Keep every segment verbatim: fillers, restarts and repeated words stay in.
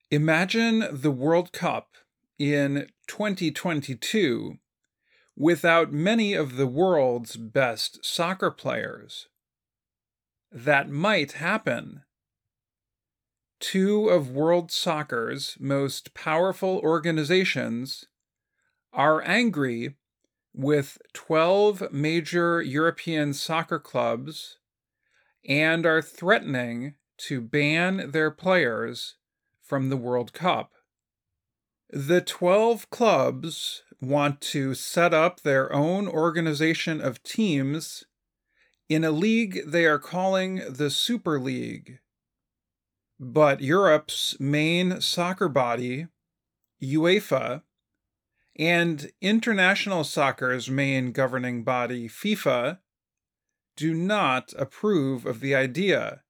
Imagine the World Cup in twenty twenty-two without many of the world's best soccer players. That might happen. Two of world soccer's most powerful organizations are angry with twelve major European soccer clubs and are threatening to ban their players from the World Cup. The twelve clubs want to set up their own organization of teams in a league they are calling the Super League. But Europe's main soccer body, UEFA, and international soccer's main governing body, FIFA, do not approve of the idea.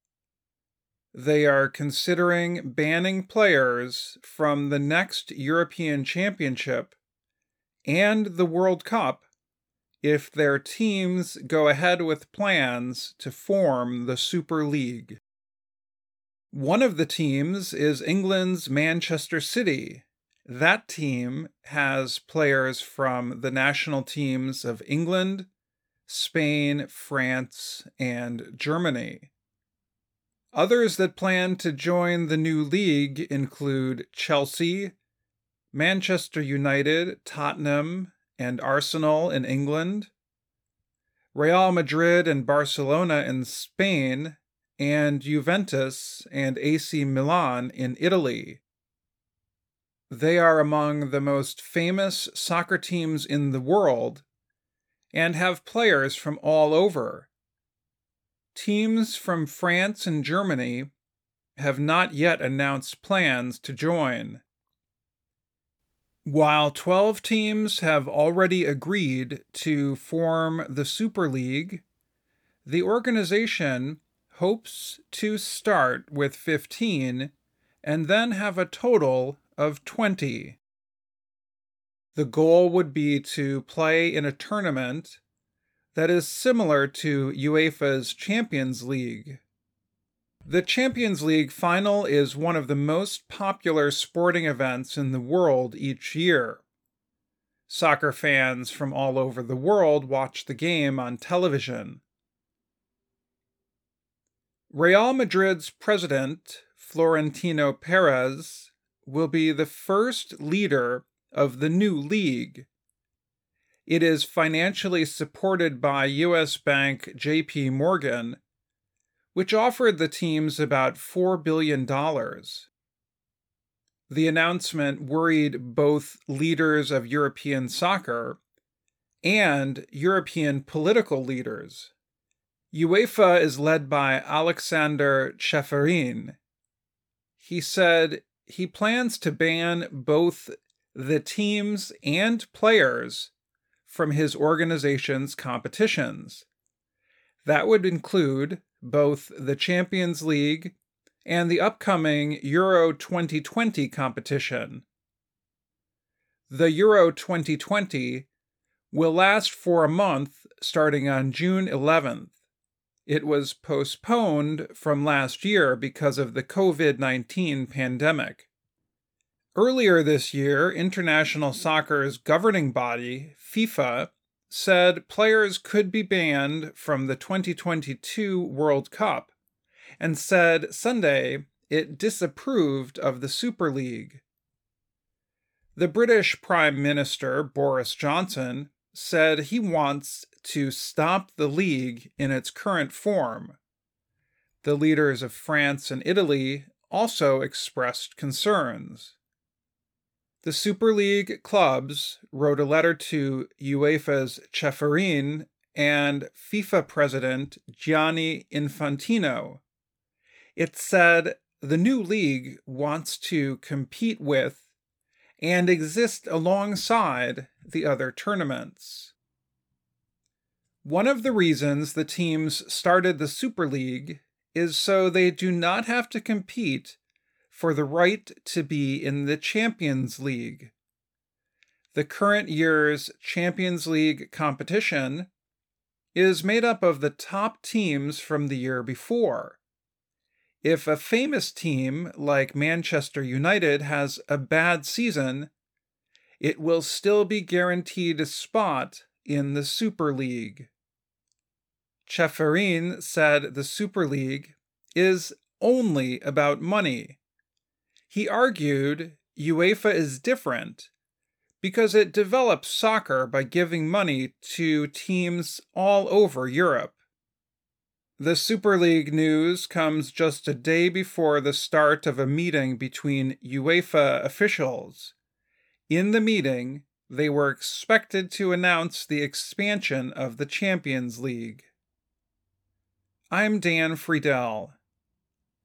They are considering banning players from the next European Championship and the World Cup if their teams go ahead with plans to form the Super League. One of the teams is England's Manchester City. That team has players from the national teams of England, Spain, France, and Germany. Others that plan to join the new league include Chelsea, Manchester United, Tottenham, and Arsenal in England, Real Madrid and Barcelona in Spain, and Juventus and A C Milan in Italy. They are among the most famous soccer teams in the world and have players from all over. Teams from France and Germany have not yet announced plans to join. While twelve teams have already agreed to form the Super League, the organization hopes to start with fifteen and then have a total of twenty. The goal would be to play in a tournament that is similar to UEFA's Champions League. The Champions League final is one of the most popular sporting events in the world each year. Soccer fans from all over the world watch the game on television. Real Madrid's president, Florentino Perez, will be the first leader of the new league. It is financially supported by U S bank J P Morgan, which offered the teams about four billion dollars. The announcement worried both leaders of European soccer and European political leaders. UEFA is led by Alexander Ceferin. He said he plans to ban both the teams and players from his organization's competitions. That would include both the Champions League and the upcoming Euro twenty twenty competition. The Euro twenty twenty will last for a month starting on June eleventh. It was postponed from last year because of the covid nineteen pandemic. Earlier this year, international soccer's governing body, FIFA, said players could be banned from the twenty twenty-two World Cup, and said Sunday it disapproved of the Super League. The British Prime Minister, Boris Johnson, said he wants to stop the league in its current form. The leaders of France and Italy also expressed concerns. The Super League clubs wrote a letter to UEFA's Ceferin and FIFA president Gianni Infantino. It said the new league wants to compete with and exist alongside the other tournaments. One of the reasons the teams started the Super League is so they do not have to compete for the right to be in the Champions League. The current year's Champions League competition is made up of the top teams from the year before. If a famous team like Manchester United has a bad season, it will still be guaranteed a spot in the Super League. Ceferin said the Super League is only about money. He argued UEFA is different because it develops soccer by giving money to teams all over Europe. The Super League news comes just a day before the start of a meeting between UEFA officials. In the meeting, they were expected to announce the expansion of the Champions League. I'm Dan Friedel.